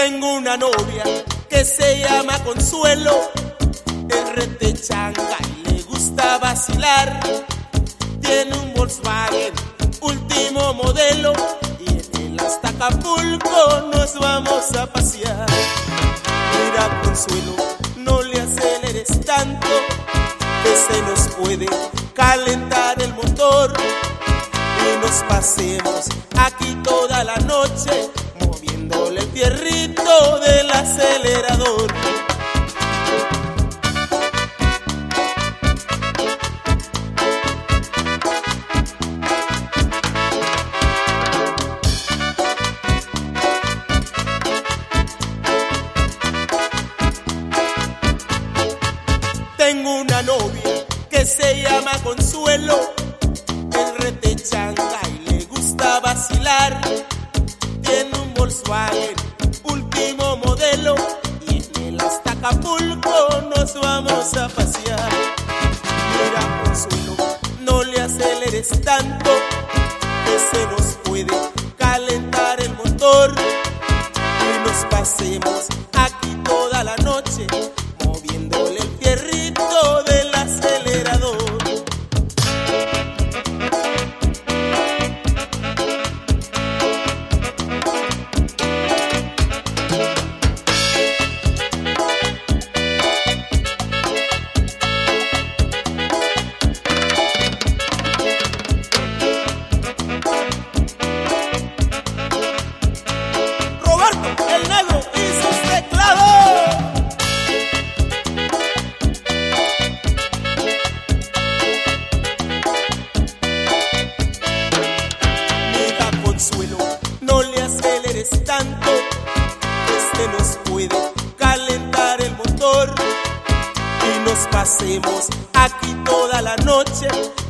Tengo una novia que se llama Consuelo, es retechanga y le gusta vacilar. Tiene un Volkswagen último modelo y en él hasta Acapulco nos vamos a pasear. Mira, Consuelo, no le aceleres tanto, que se nos puede calentar el motor y nos pasemos aquí toda la noche moviéndole el fierrito del acelerador. Tengo una novia que se llama Consuelo, es retechanga y le gusta vacilar. Tiene un Volkswagen último modelo y en él hasta Acapulco nos vamos a pasear. Mira, Consuelo, no le aceleres tanto, que se nos puede calentar el motor y nos pasemos aquí toda la noche moviéndole el fierrito del acelerador. Roberto, el negro y sus teclados. Mira, Consuelo, no le aceleres tanto, que se nos puede calentar el motor y nos pasemos aquí toda la noche